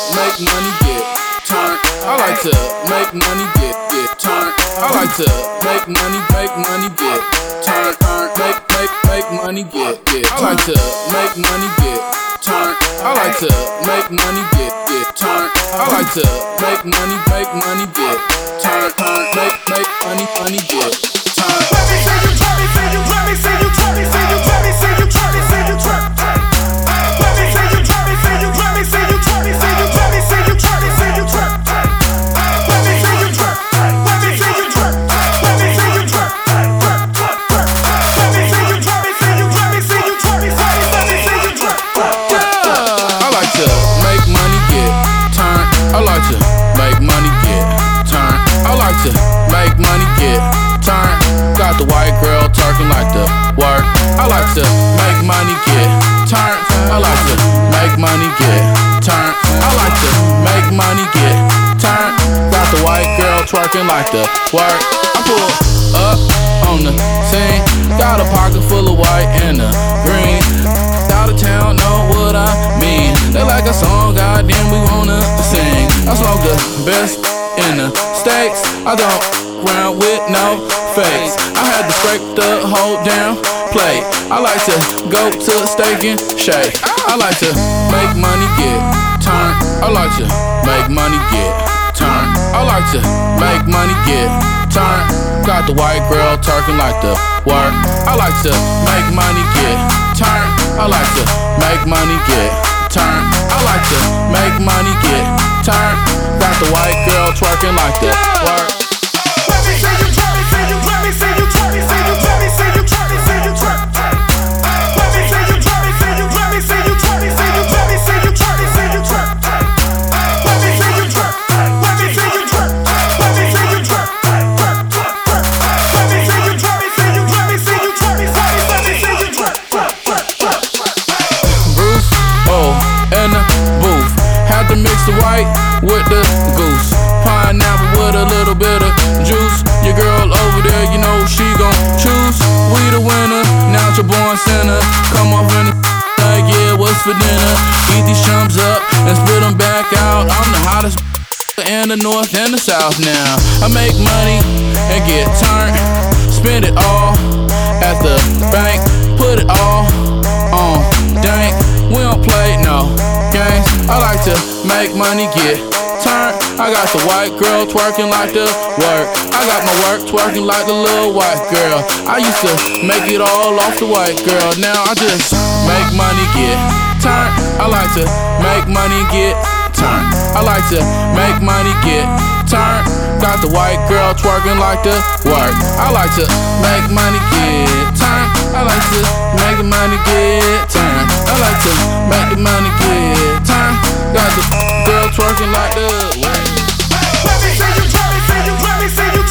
make money get turned. I like to make money get turned. I like to make money get turned. Make money get. I like to make money get turned. I like to make money get turned. I like to make money get turned. Make money get turned. Let me see you twerk, let me see you twerk, let me see you twerk, let me see you twerk, let me see you twerk. Let me see you twerk, let me see you twerk, let me see you twerk, let me see you twerk, let me see you twerk. Let me see you twerk, let me see you twerk, let me see you twerk. Let me see you twerk, let me see you twerk, let me see you twerk. I like to make money get turned. I like to make money get turned. I like to make money get turned. Got the white girl talking like the work. I like to make money get turned. I like to make money get turned. I like to make money get turned. Got the white girl twerking like the work. I pull up on the scene. Got a pocket full of white and a green. Out of town, know what I mean. They like a song, goddamn, we wanna sing. I smoke the best in the States. I don't round with no fakes. I had to scrape the whole damn plate. I like to go to Steak and Shake. I like to make money get turned. I like to make money get turned. I like to make money get turned. Got the white girl talking like the work. I like to make money get turned. I like to make money get turned. I like to make money get turned. Got the white girl twerking like the work. Let me see you twerk, let me see you twerk, let me see you twerk, let me see you twerk, let me see you twerk. Let me see you twerk, let me see you twerk, let me see you twerk, let me see you twerk, let me see you twerk. Let me see you twerk, let me see you twerk, let me see you twerk. Let me see you twerk, let me see you twerk, let me see you twerk. Bruce, oh, and the booth. Had to mix the white with the goose. Pineapple with a little bit of juice. Your girl over there, you know she gon' choose. We the winner, now you're born sinner. Come off in the like, yeah, what's for dinner? Eat these chumps up and spit them back out. I'm the hottest in the north and the south now. I make money and get turned. Spend it all at the bank. Put it all on dank. We don't play no games. I like to make money get turned. I got the white girl twerking like the work. I got my work twerking like the little white girl. I used to make it all off the white girl. Now I just make money get turned. I like to make money get turned. I like to make money get turned. Got the white girl twerking like the work. I like to make money get turned. I like to make the money get turned. I like to make the money get turned. Got the girl twerking like the work. Let me see you twerk, let me see you